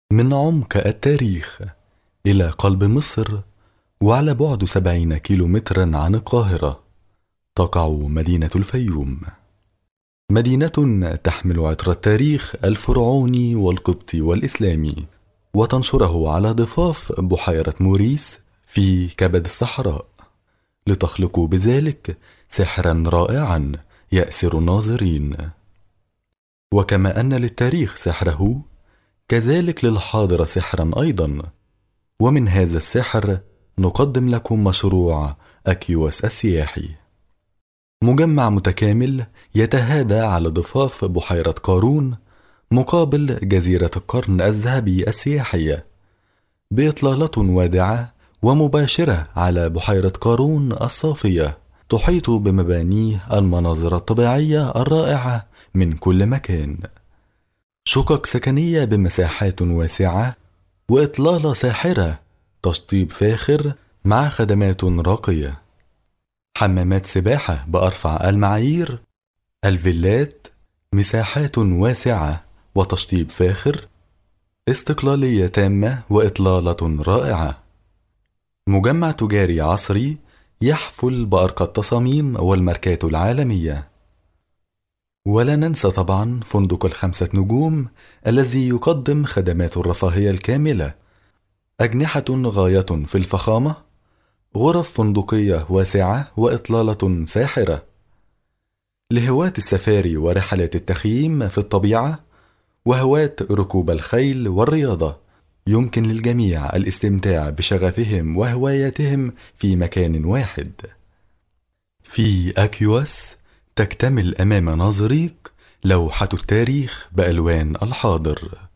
من عمق التاريخ إلى قلب مصر، وعلى بعد 70 كيلومترا عن القاهرة، تقع مدينة الفيوم. مدينة تحمل عطر التاريخ الفرعوني والقبطي والإسلامي، وتنشره على ضفاف بحيرة موريس في كبد الصحراء، لتخلق بذلك سحرا رائعا يأسر الناظرين. وكما أن للتاريخ سحره، كذلك للحاضر سحرا أيضا، ومن هذا السحر نقدم لكم مشروع أكيوس السياحي، مجمع متكامل يتهادى على ضفاف بحيرة قارون مقابل جزيرة القرن الذهبي السياحية، بإطلالة وادعة ومباشرة على بحيرة قارون الصافية، تحيط بمبانيه المناظر الطبيعية الرائعة من كل مكان، شقق سكنية بمساحات واسعة، وإطلالة ساحرة، تشطيب فاخر مع خدمات راقية، حمامات سباحة بأرفع المعايير، الفيلات، مساحات واسعة وتشطيب فاخر، استقلالية تامة وإطلالة رائعة. مجمع تجاري عصري يحفل بأرقى التصاميم والماركات العالمية. ولا ننسى طبعا فندق ال5 نجوم الذي يقدم خدمات الرفاهية الكاملة، أجنحة غاية في الفخامة، غرف فندقية واسعة وإطلالة ساحرة. لهواة السفاري ورحلات التخييم في الطبيعة، وهواة ركوب الخيل والرياضة، يمكن للجميع الاستمتاع بشغفهم وهواياتهم في مكان واحد. في أكيوس تكتمل أمام ناظريك لوحة التاريخ بألوان الحاضر.